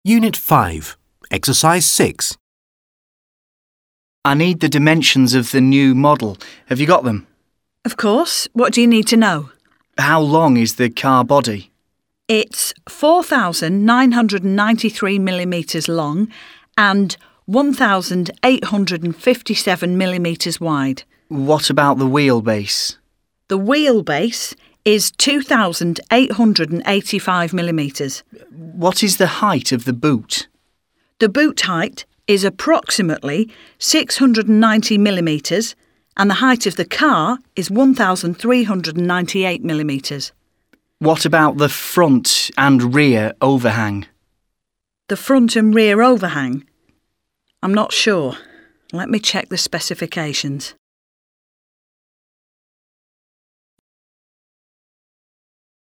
Unit 5, Exercise 6. I need the dimensions of the new model. Have you got them? Of course. What do you need to know? How long is the car body? It's 4,993 millimetres long and 1,857 millimetres wide. What about the wheelbase? The wheelbase is 2,885 millimetres. What is the height of the boot? The boot height is approximately 690 millimetres and the height of the car is 1,398 millimetres. What about the front and rear overhang? The front and rear overhang? I'm not sure. Let me check the specifications.